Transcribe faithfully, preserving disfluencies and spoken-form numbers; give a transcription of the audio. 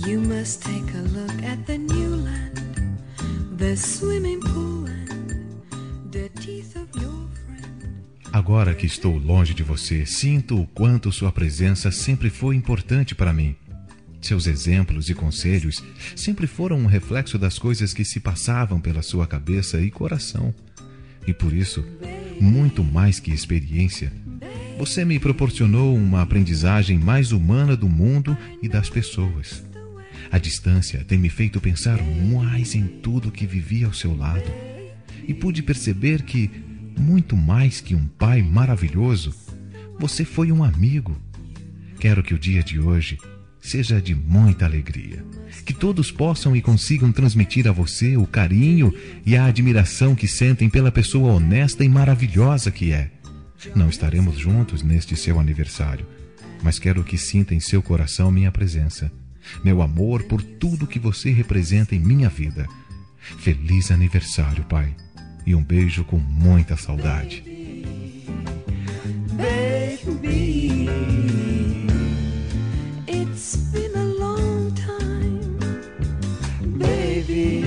You must take a look at the new land, the swimming pool and the teeth of your friend. Agora que estou longe de você, sinto o quanto sua presença sempre foi importante para mim. Seus exemplos e conselhos sempre foram um reflexo das coisas que se passavam pela sua cabeça e coração. E por isso, muito mais que experiência, você me proporcionou uma aprendizagem mais humana do mundo e das pessoas. A distância tem me feito pensar mais em tudo que vivi ao seu lado. E pude perceber que, muito mais que um pai maravilhoso, você foi um amigo. Quero que o dia de hoje seja de muita alegria. Que todos possam e consigam transmitir a você o carinho e a admiração que sentem pela pessoa honesta e maravilhosa que é. Não estaremos juntos neste seu aniversário, mas quero que sinta em seu coração minha presença, meu amor por tudo que você representa em minha vida. Feliz aniversário, pai, e um beijo com muita saudade. Baby, it's been a long time, baby.